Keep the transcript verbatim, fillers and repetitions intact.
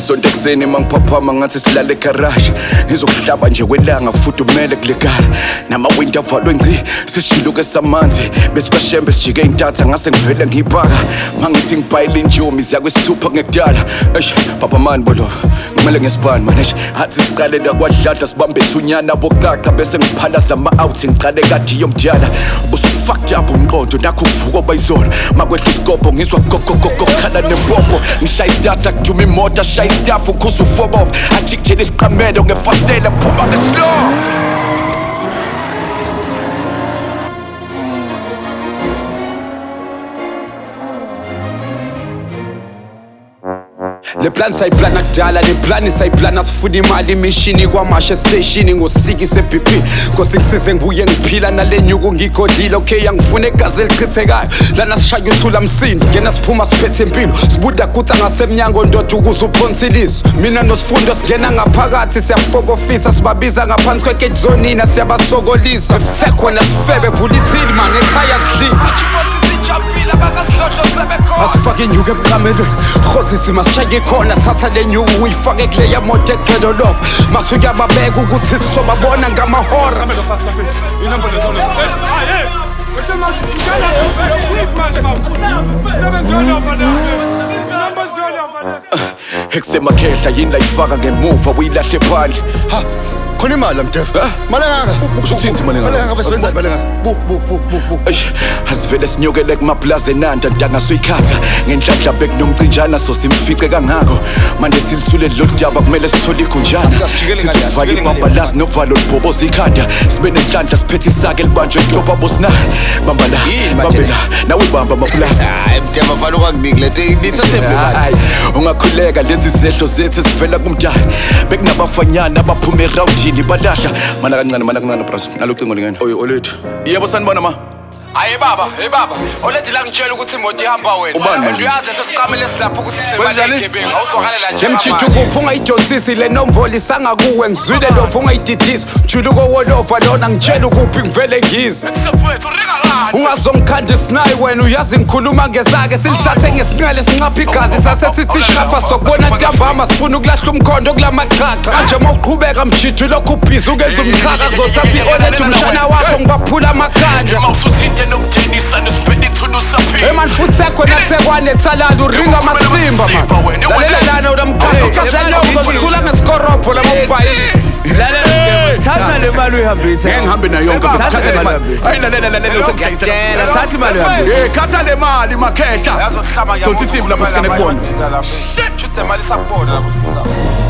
Isonto ekseni mangiphaphama ngathi silale egarage ngizokuhlaba nje welanga futhi umele kulegara namawindi avalwe ngci sishiluke samanzi bese kwashembe sijike intatha ngase ngivele ngiyibhaka mangithi ngibhayile injomi ziyakwesithupha ngekudala eish papa man bolo kumele ngesibani man eish athi siqale la kwadlala sibambe thunyana boqaqa bese ngiphala zama out ngiqale kade yomdala usufucked up umqondo nakho uvuka bayizolo makwehla isikopho ngizwa gogogogo khala nempopo ngishaya istatha kujuma imoto shaya istaff ukhuza ufob off ajikjela isiqamelo ngefastela phuma ngeslow. Le plan sayiplana kudala le plan sayiplana sifuna imali imishini kwamashe station ngosiki seB P ngosikusize ngibuye ngiphila nale nyuku ngigodlile okay angifune igazi elichithekayo lana sishaya uthula msindi ngena siphuma siphethe impilo sibuda kutha ngasemnyango ndoda ukuze uphonsiliso mina nosifundo singena ngaphakathi siyafokofisa sibabiza ngaphansi kwegate zonina siyabasokolisa sisekhona sifebe vula ithini man ekhaya sidli asifake inyuku emqamelweni khosisi masishayeke khona thatha le nyuku uyifake kuleya moto egelo love masuke ababeka ukuthi sisobabona ngamahora eksemakhehla yini la yifaka ngemuva uyilahle phandle ha khona imali mdevu malanga ushukuthini malanga malanga vesenzani malanga bu bu bu bu eish asivele sinyokele kumaplaza enanda ntanga soyikhatha ngenhlanhla bekunomcinjana so simfice kangako manje silithule lodaba kumele sithole igunjana sithi vale ibambalazi novalo libhoboza ikhanda sibe nenhlanhla siphethe isake libanjwe intopa bosina bamba la bamba la nawe bamba amaplaza hayi mdema valo kwakunika lento nithathe hayi ungakhuleka lezi zehlo zethu sivela kumdala bekunabafanyana abaphume eround balahla mana kancane mana kancane bros nalocingo lingena oyo olethu yebo sanibona ma hayi baba hey baba olethu la ngitshela ukuthi imoto ihamba wena uyazi sesiqamele silapha ukuthi sisebenza awuzwakalela nje emchithu kuphunga idonsisi le nombolo isanga kuwe ngizwile lovu ungayididisa mjuluko wolova lona ngitshela ukuphi ngivele ngize sefethu ringa ngani ungazomkhanda isinayi wena uyazi ngikhuluma ngezake silithathe ngesinqele sinqapha igazi sase sithi shafa sokubona ntambama sifuna ukulahla umkhondo kulamaqhaqa manje mawuqhubeka mjithu lokhu ubhizi ukenza umchaka kuzothatha iolethu umshana wakho ngibaphula amakhanda eman futhi yakho nathekwane ethalala uringa amasimba man lalela lana ulamqhaqa ukazana uzosula ngesikoropo lamabhayi thatha le mali uyihambisa ngihambe nayo yonke thatha le mali hayi lalela lalela usengidayisela thatha imali uyihambisa eh khatha le mali makhehla dothi team lapha sikene kubona shit imali sakubona lapho